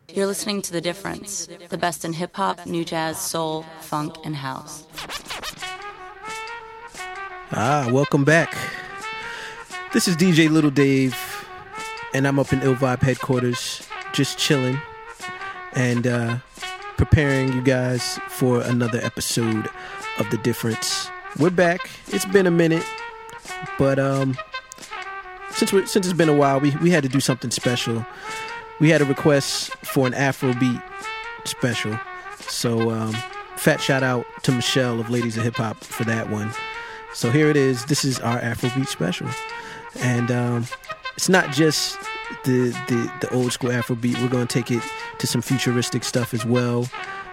You're listening to The Difference, the best in hip-hop, new jazz, soul, funk, and house. Welcome back. This is DJ Little Dave, and I'm up in Ill Vibe headquarters, just chilling and preparing you guys for another episode of The Difference. We're back. It's been a minute, but since it's been a while, we had to do something special. We had a request for an Afrobeat special, so fat shout out to Michelle of Ladies of Hip Hop for that one. So here it is. This is our Afrobeat special, and it's not just the old school Afrobeat. We're going to take it to some futuristic stuff as well.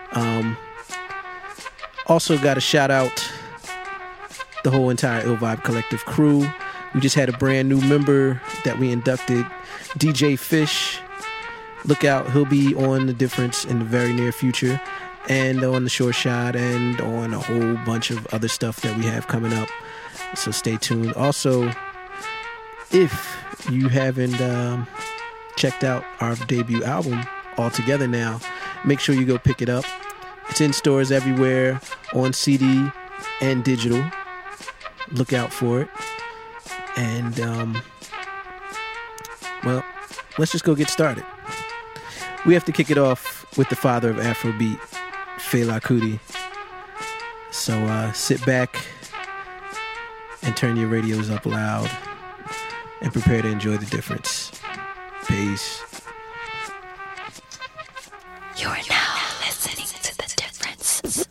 Also got to shout out the whole entire Ill Vibe Collective crew. We just had a brand new member that we inducted, DJ Fish. Look out, he'll be on The Difference in the very near future, and on the Short Shot, and on a whole bunch of other stuff that we have coming up. So stay tuned. Also, if you haven't checked out our debut album, All Together Now, make sure you go pick it up. It's in stores everywhere, on CD and digital. Look out for it. And, well, let's just go get started. We have to kick it off with the father of Afrobeat, Fela Kuti. So sit back and turn your radios up loud and prepare to enjoy The Difference. Peace. You are now listening to The Difference.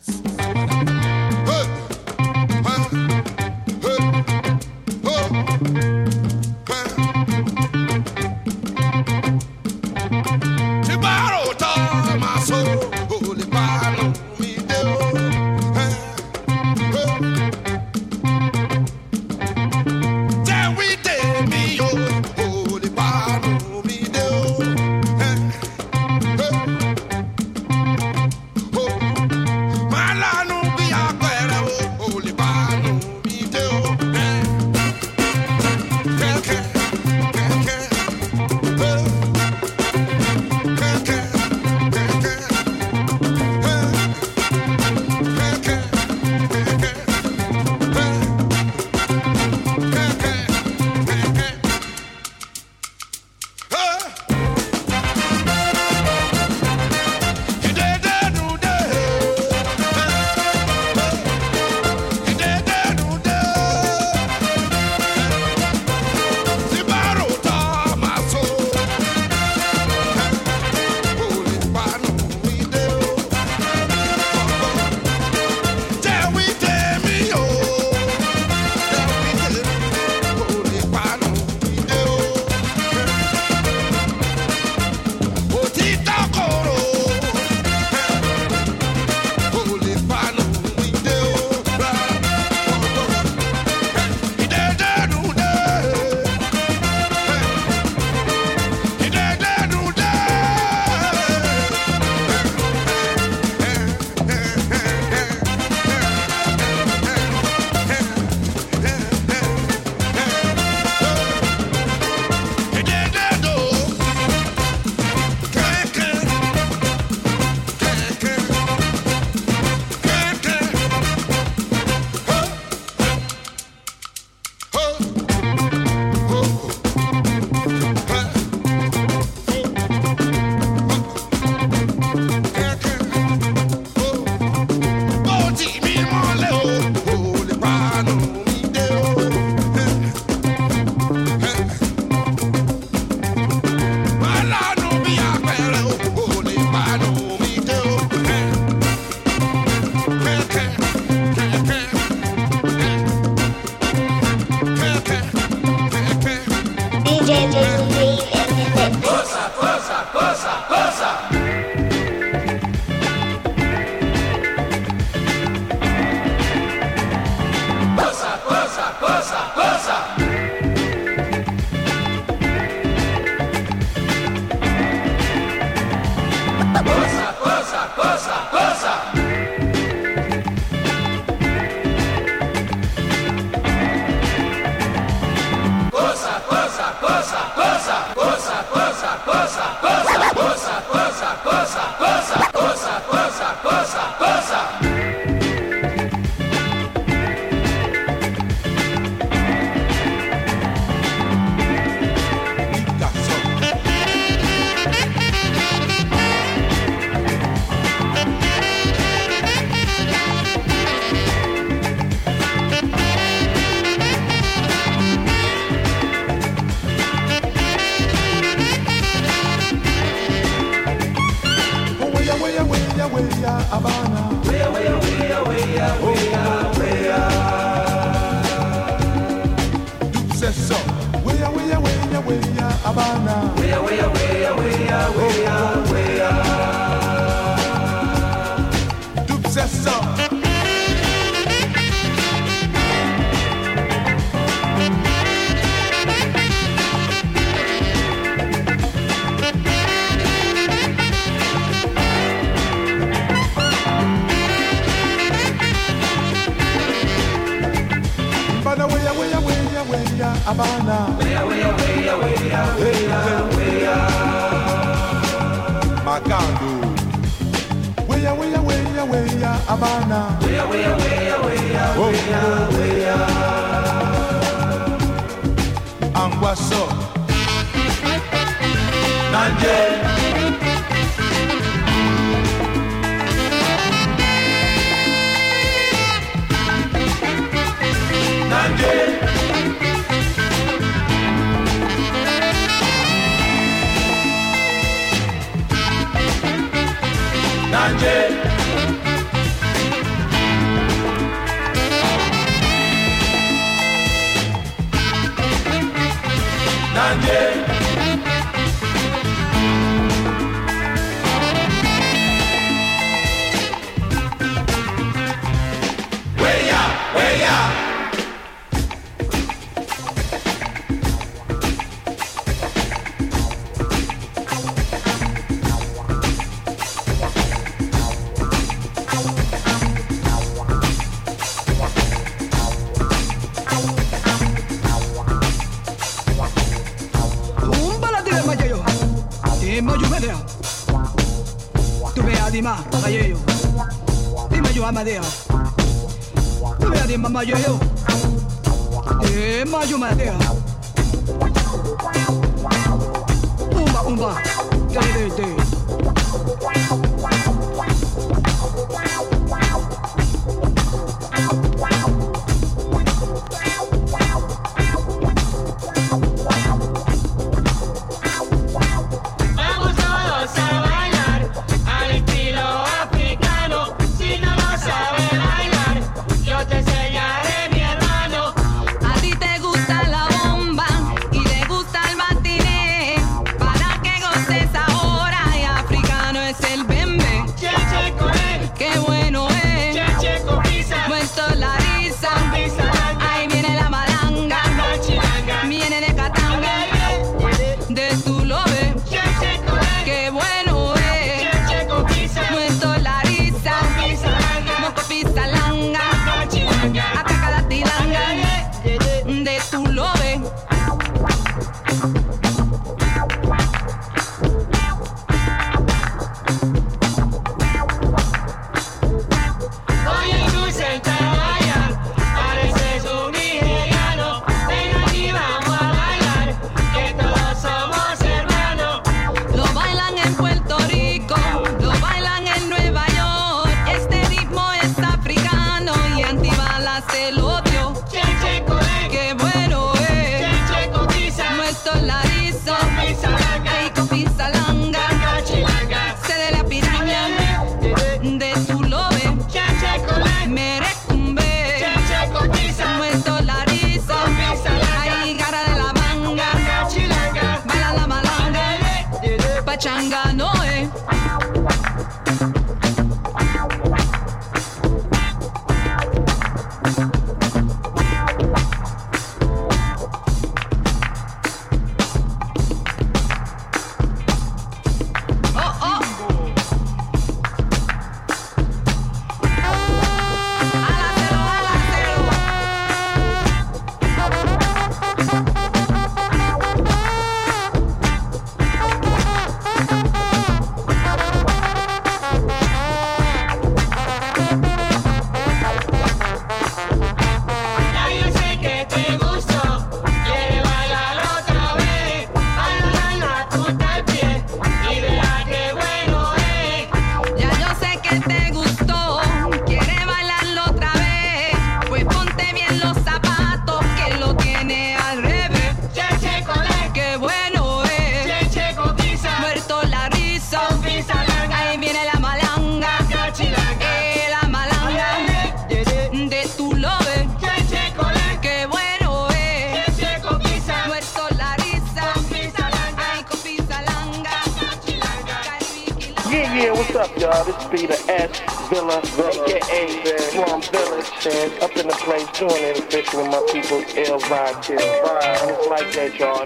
Yeah, what's up, y'all? This be the S Villa, aka Slum Village, up in the place doing it official with my people, Ill Vibe, and it's like that, y'all.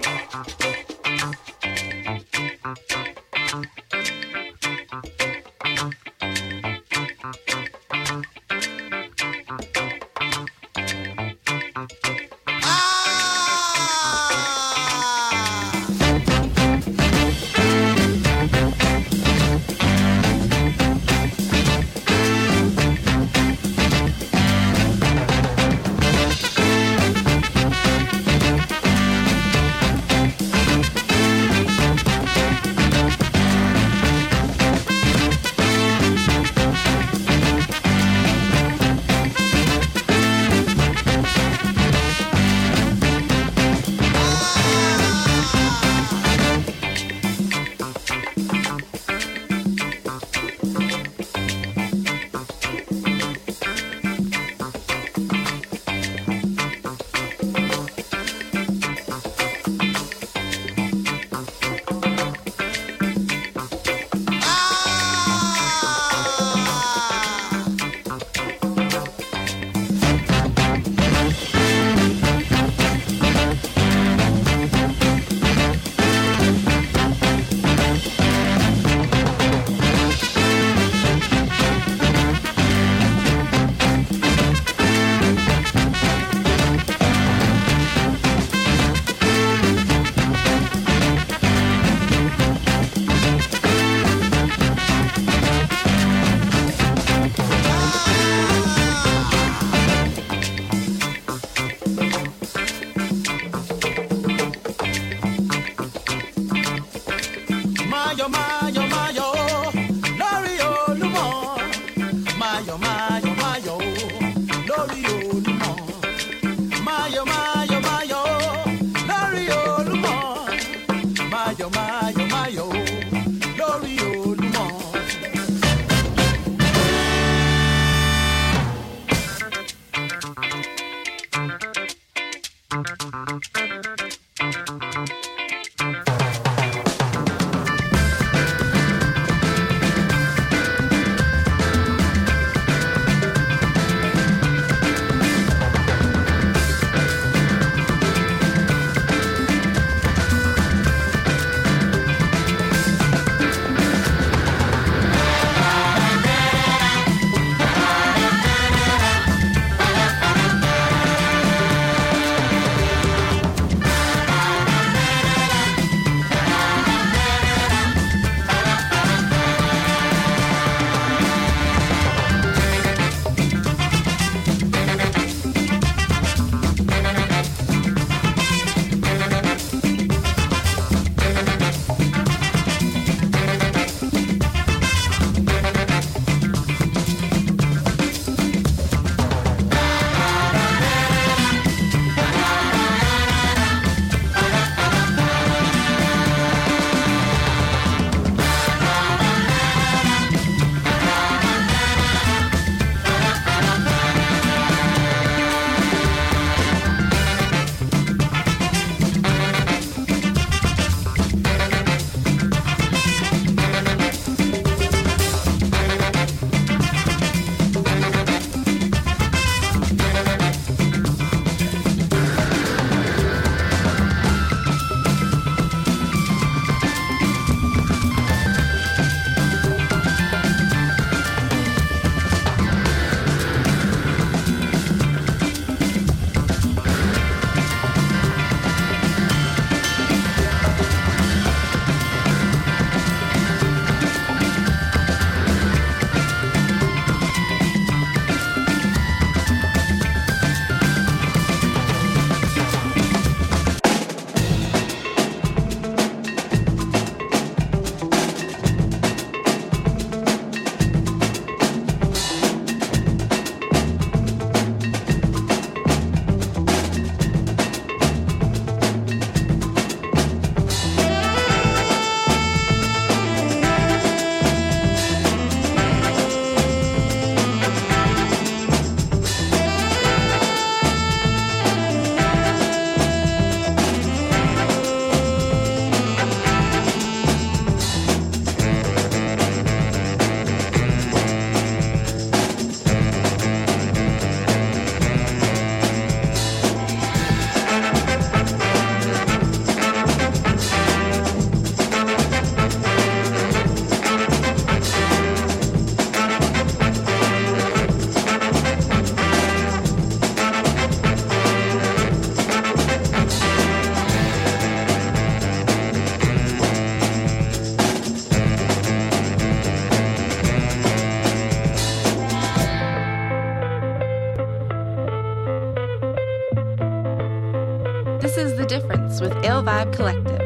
Vibe Collective.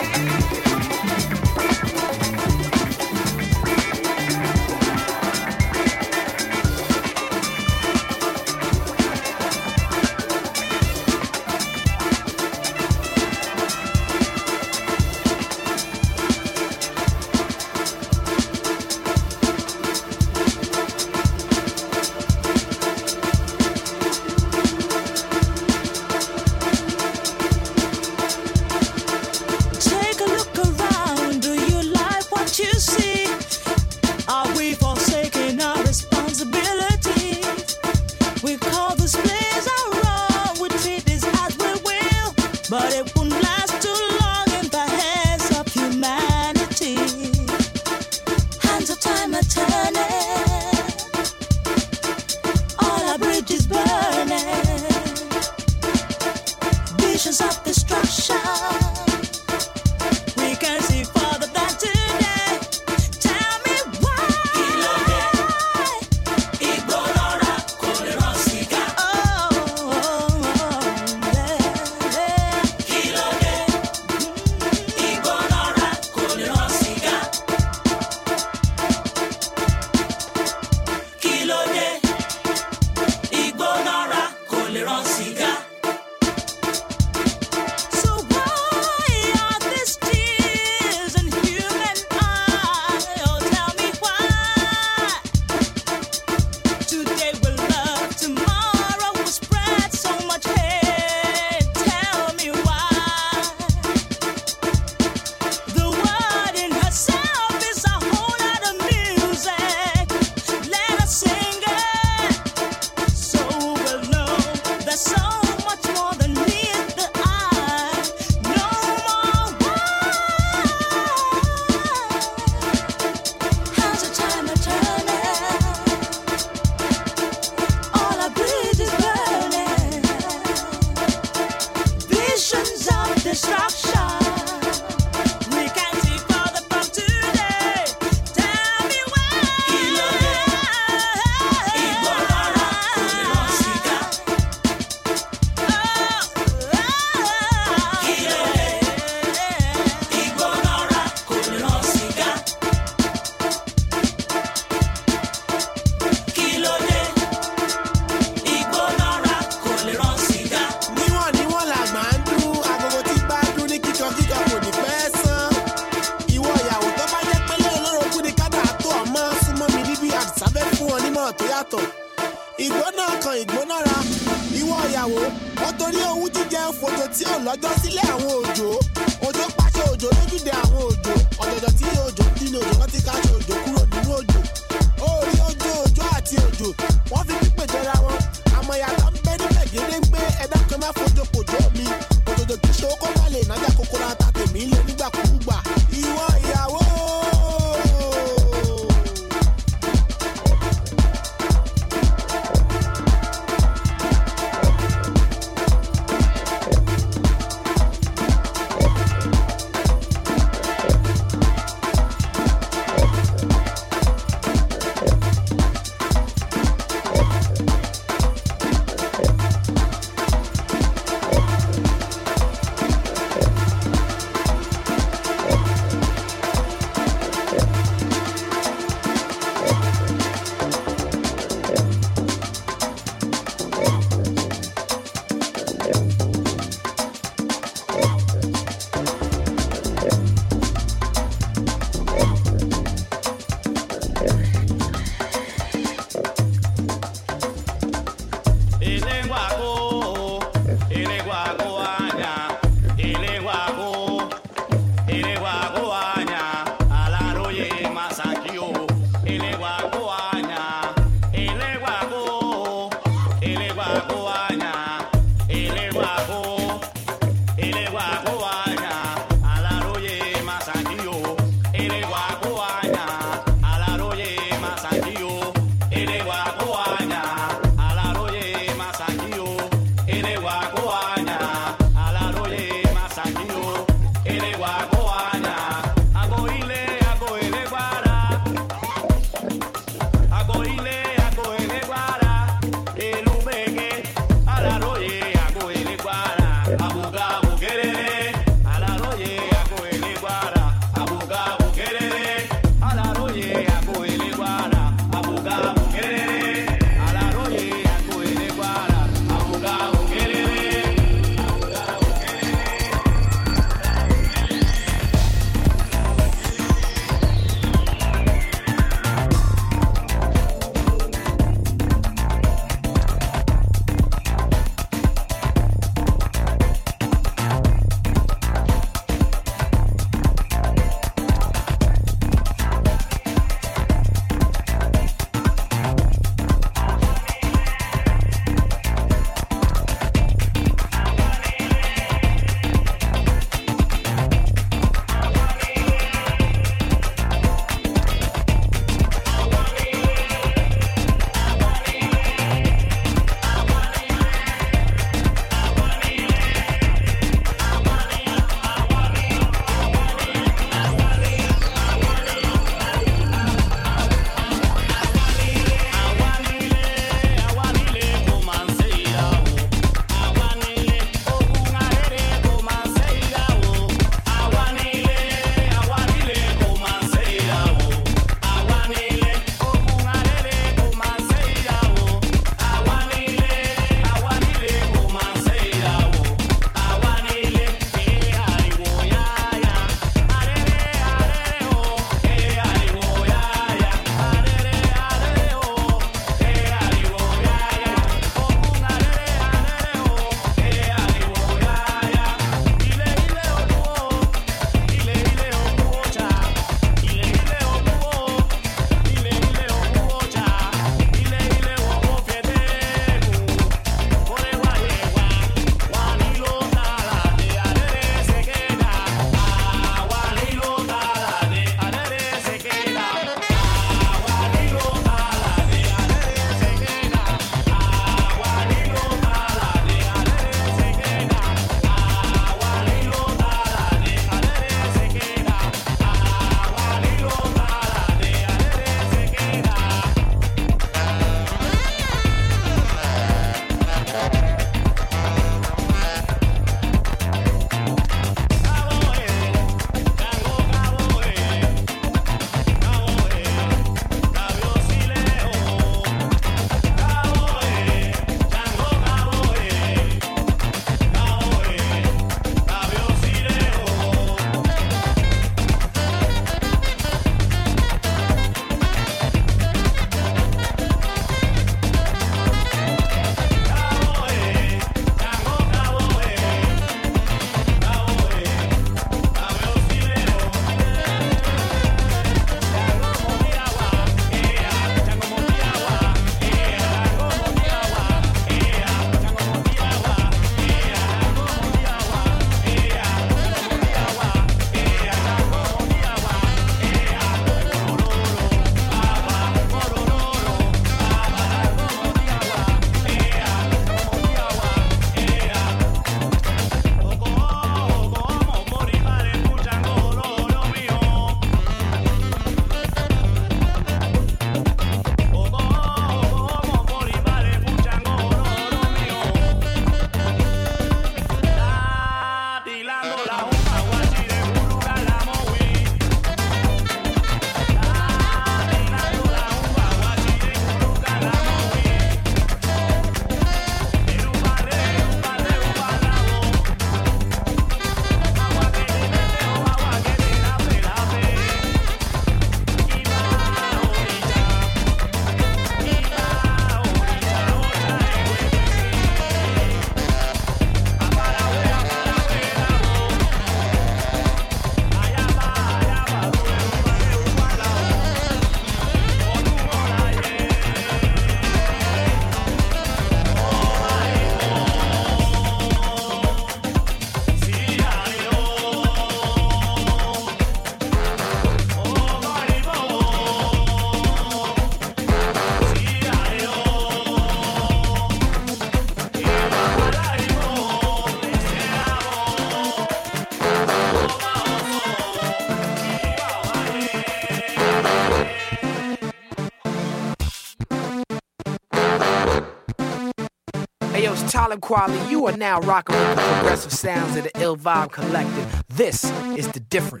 yo, it's Talib Kweli. You are now rocking with the progressive sounds of the Ill Vibe Collective. This is the difference.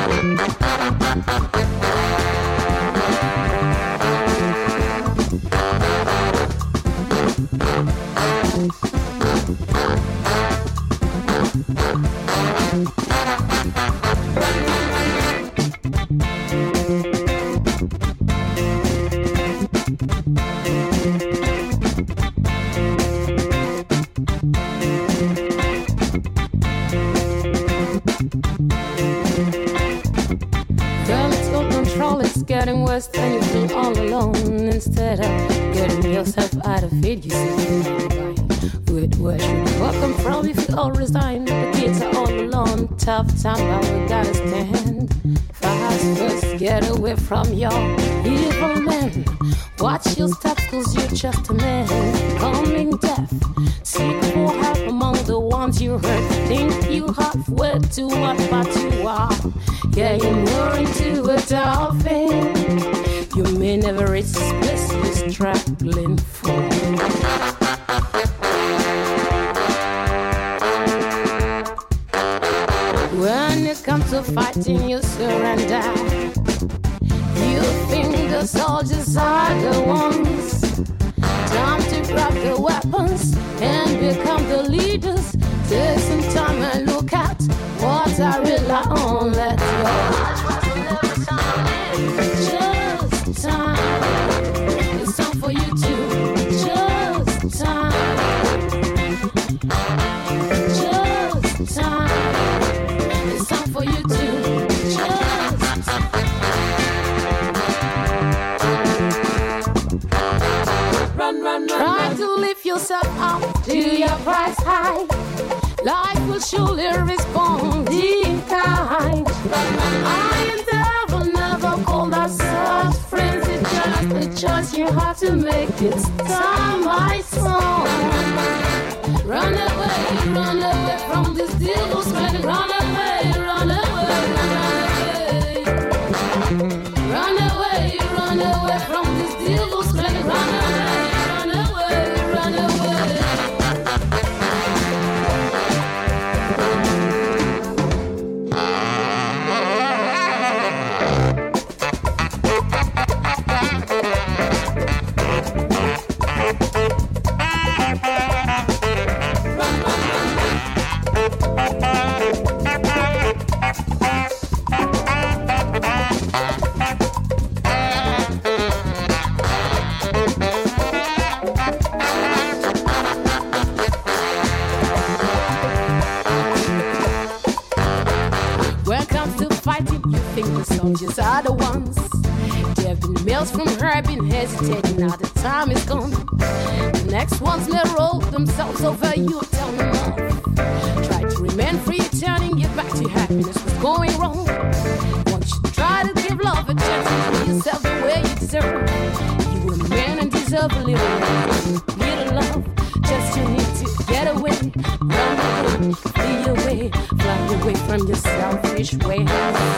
Getting worse than you feel all alone. Instead of getting yourself out of it, you see where should you welcome from if you all resign? The kids are all alone. Tough time, now we gotta stand. Fast first, get away from your evil men. Watch your steps, cause you're just a man. Coming death, seek for help among the ones you hurt. Think you halfway to what but you are. Yeah, you're more into a dolphin. You may never reach this place you're struggling for. When it comes to fighting, you surrender. You think the soldiers are the ones. Time to grab the weapons and become the leaders. Take some time and look at what I rely on. Let go. Just time. It's time for you to just time. Just time. It's time for you to just run. Try to lift yourself up to your price high. Life will surely respond in kind. I and devil never called ourselves friends. It's just a choice you have to make. It's time, my son. Run away from this devil's man. Run away, run away, run away. Run away from this devil's man. Run away, run away. Soldiers are the ones. There have been mails from her, been hesitating. Now the time is gone. The next ones may roll themselves over you. Tell me off. Try to remain free, turning you back to happiness. What's going wrong? Once you try to give love a chance to be yourself the way you deserve. You a man and deserve a little love. Just you need to get away, run away, flee away, fly away from your selfish ways.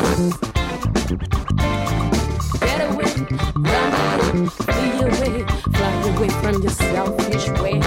Get away, run away, flee away, fly away from your selfish ways.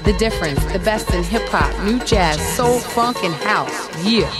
The Difference, the best in hip hop, new jazz, soul, funk, and house. Yeah.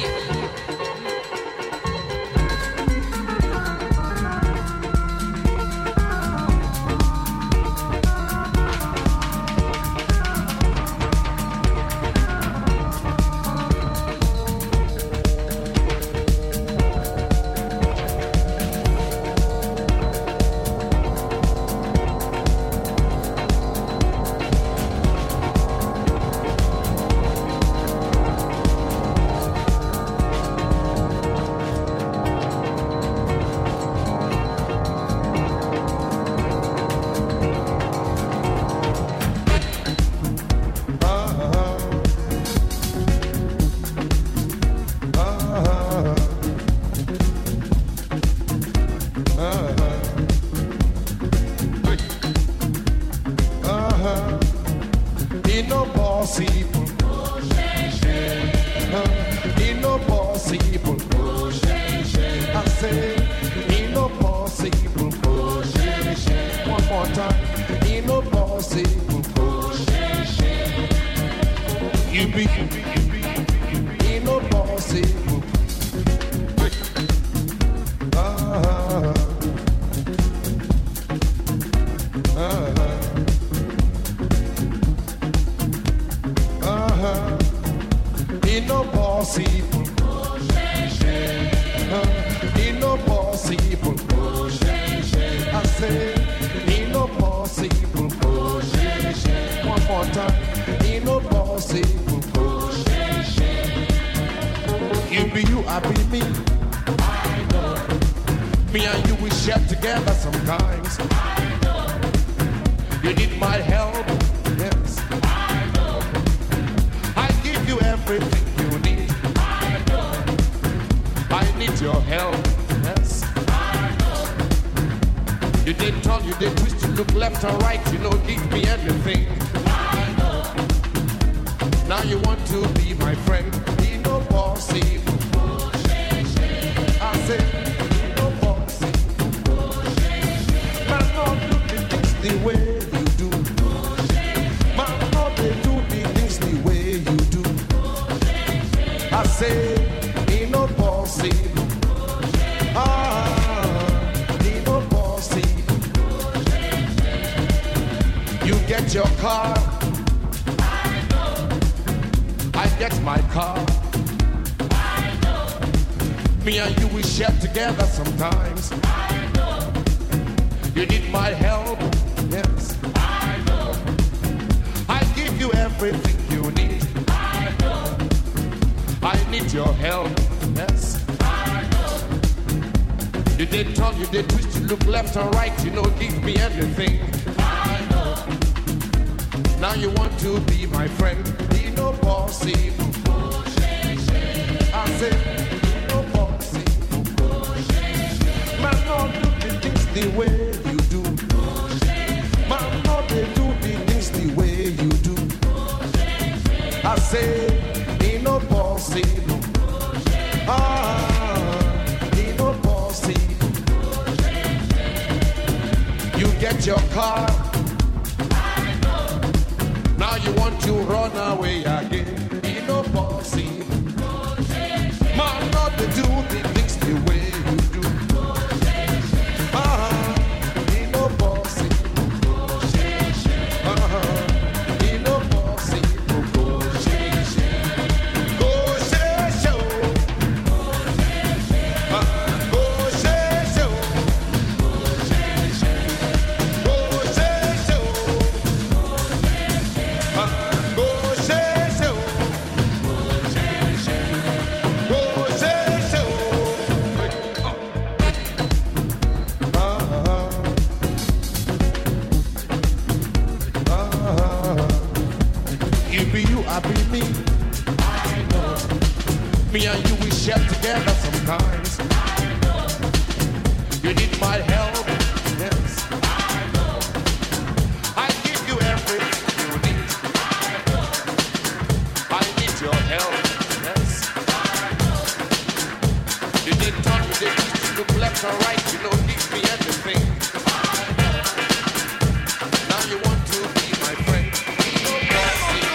Now you want to be my friend.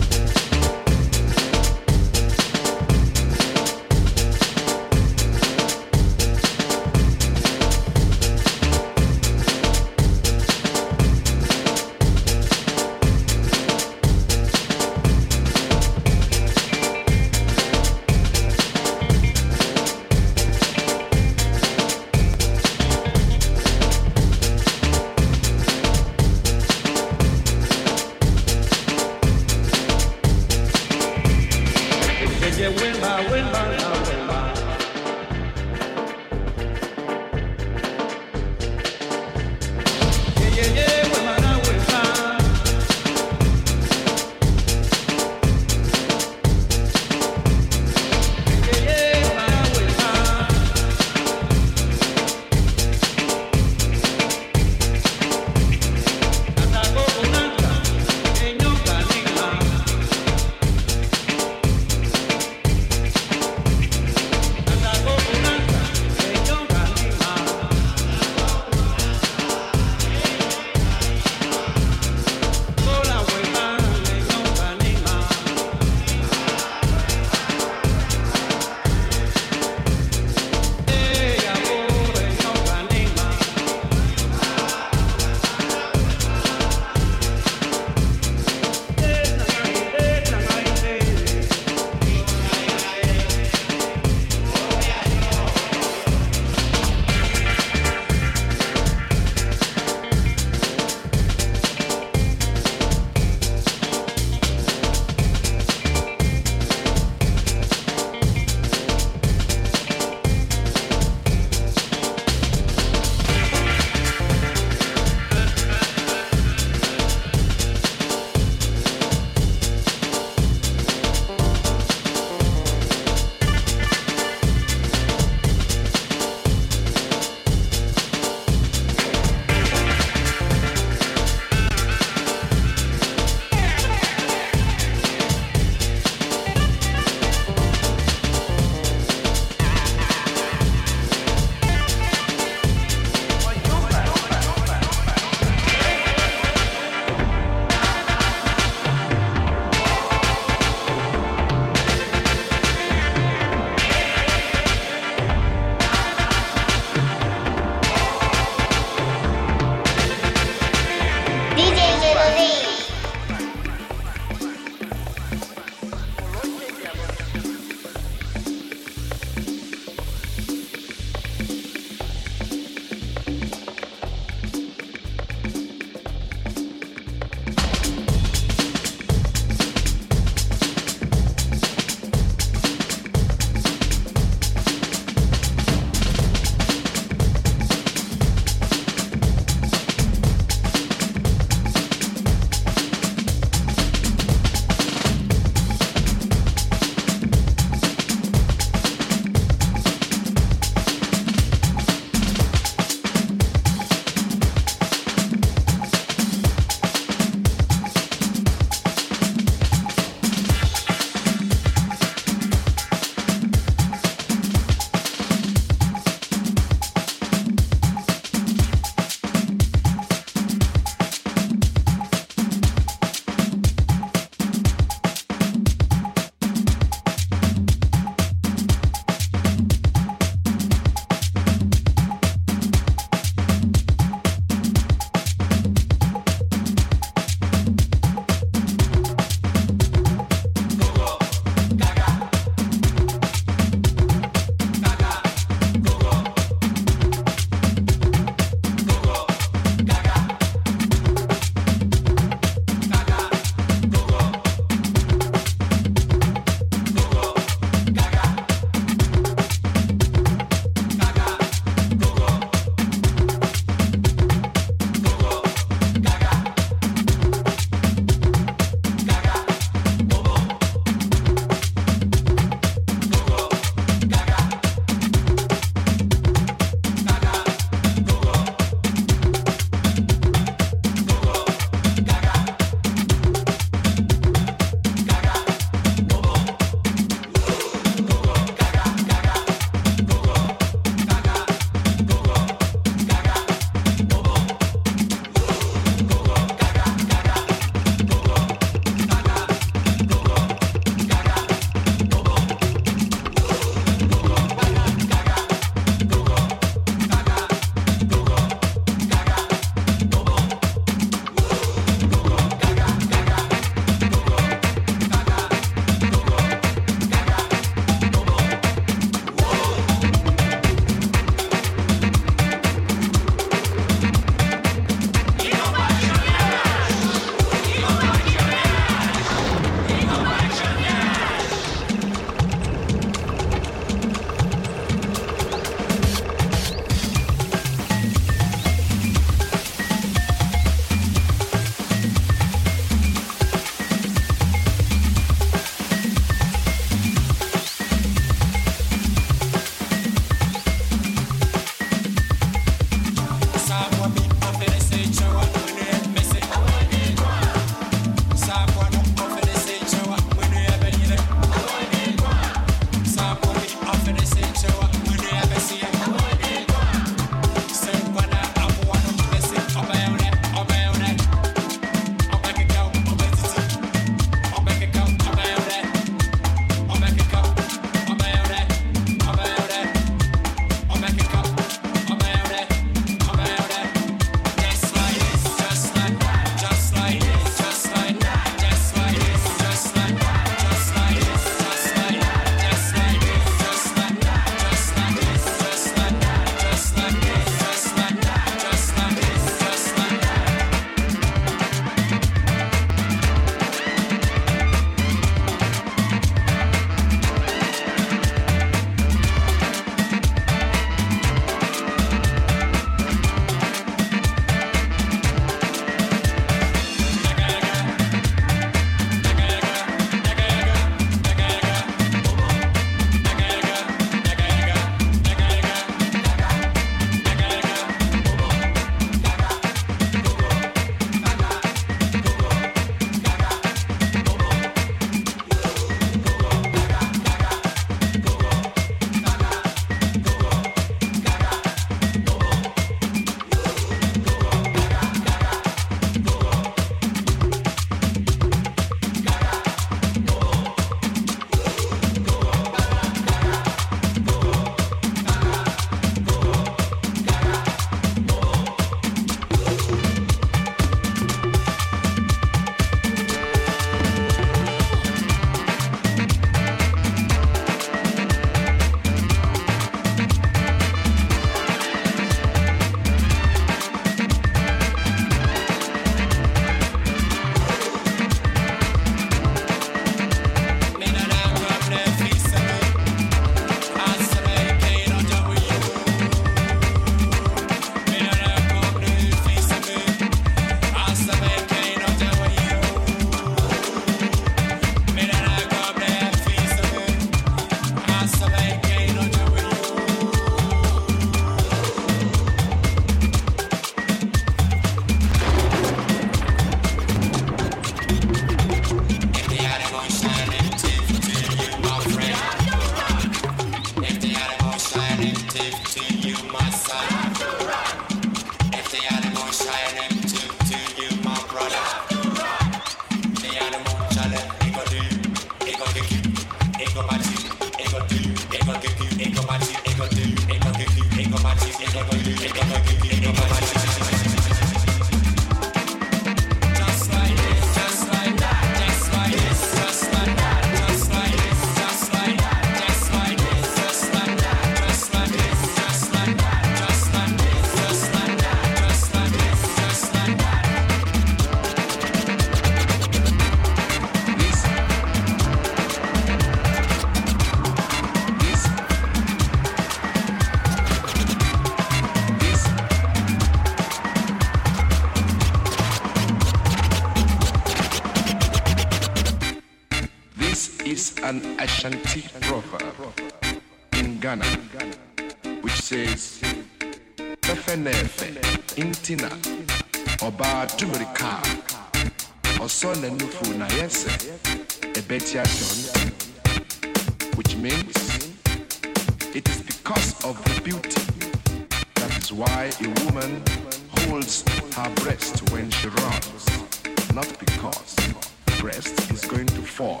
an Ashanti proverb in Ghana which says, Fefenefe, Intina, Oba Tumerika, Osone Nufu na Yese, Ebetia John, which means it is because of the beauty. That is why a woman holds her breast when she runs, not because the breast is going to fall.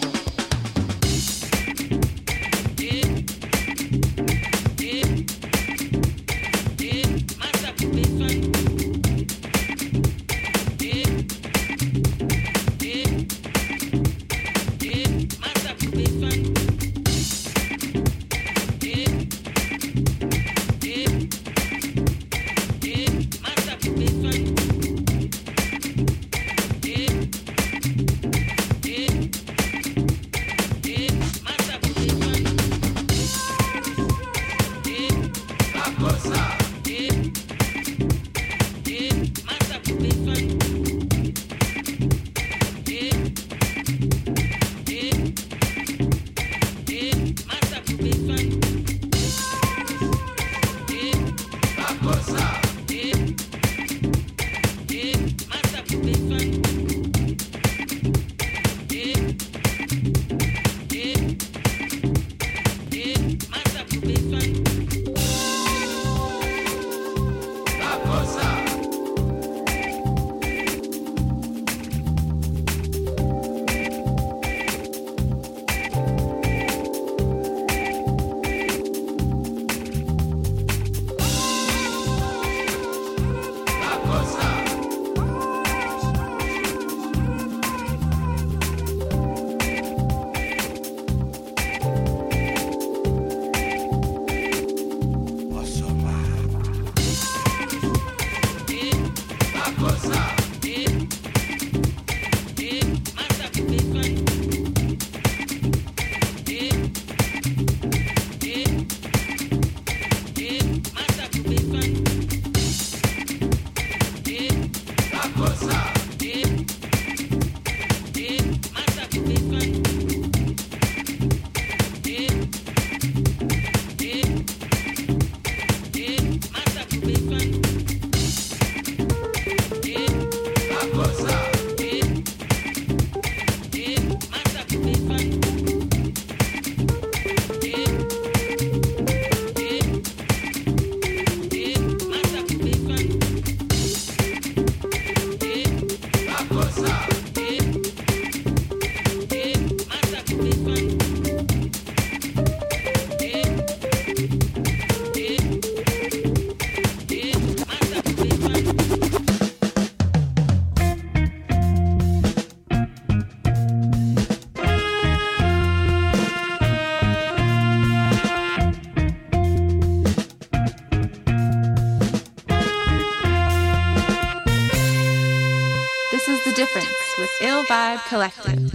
Ill Vibe Collective.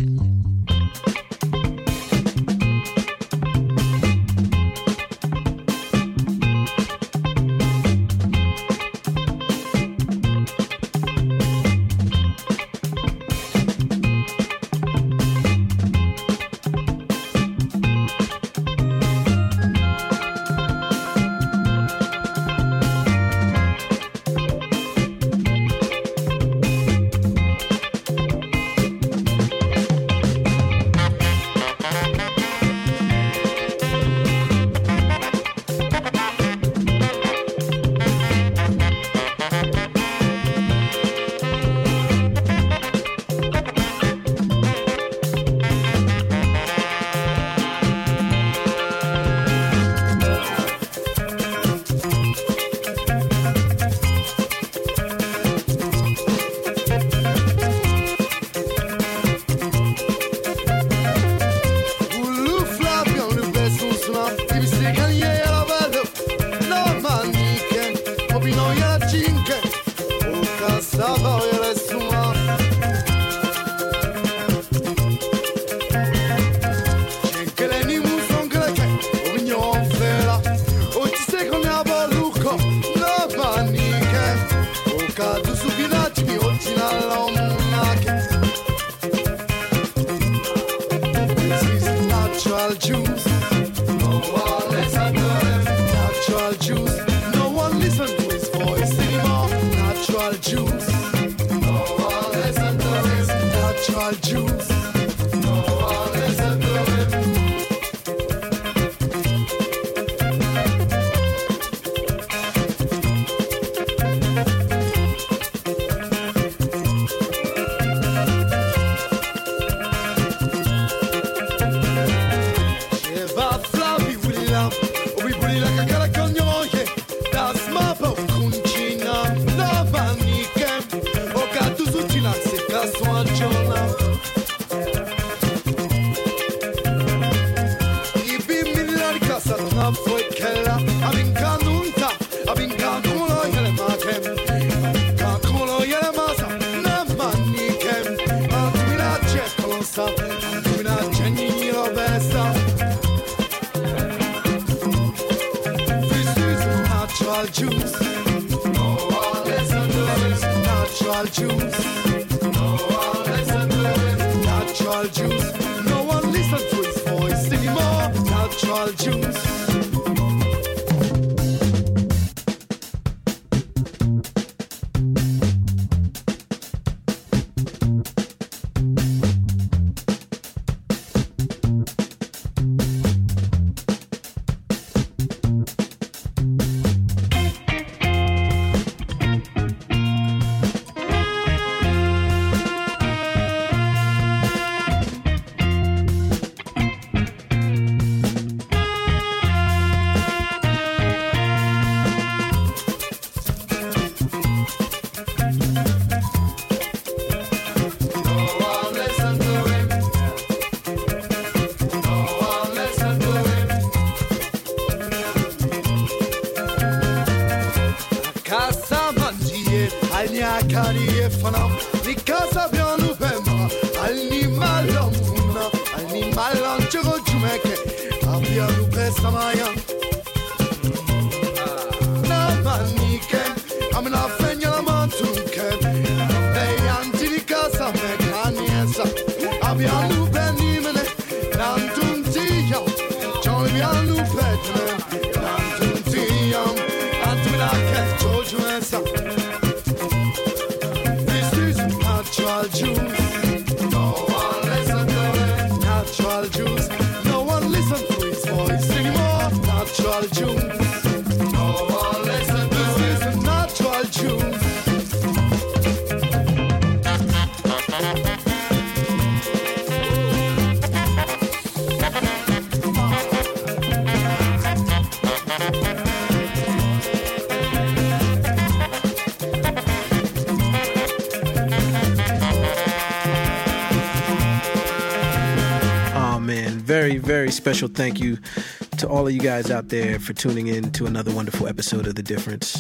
Very special thank you to all of you guys out there for tuning in to another wonderful episode of The Difference.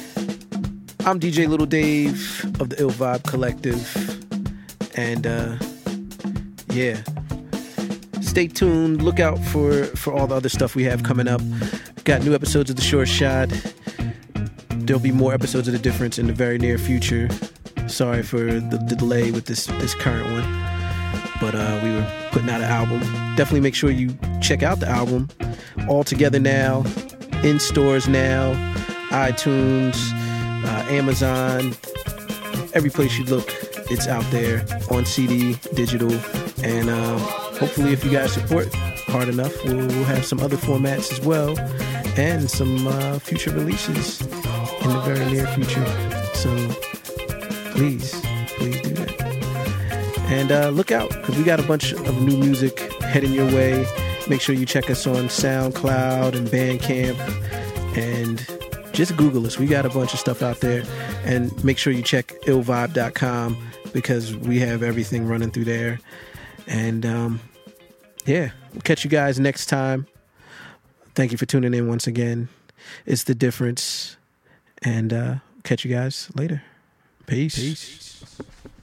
I'm DJ Little Dave of the Ill Vibe Collective, and yeah, stay tuned. Look out for all the other stuff we have coming up. Got new episodes of The Short Shot. There'll be more episodes of The Difference in the very near future. Sorry for the delay with this current one. But we were putting out an album. Definitely make sure you check out the album. All together now, in stores now, iTunes, Amazon, every place you look, it's out there on CD, digital, and hopefully if you guys support hard enough, we'll have some other formats as well, and some future releases in the very near future. So please do that. And look out, because we got a bunch of new music heading your way. Make sure you check us on SoundCloud and Bandcamp. And just Google us. We got a bunch of stuff out there. And make sure you check illvibe.com, because we have everything running through there. And yeah, we'll catch you guys next time. Thank you for tuning in once again. It's The Difference. And catch you guys later. Peace.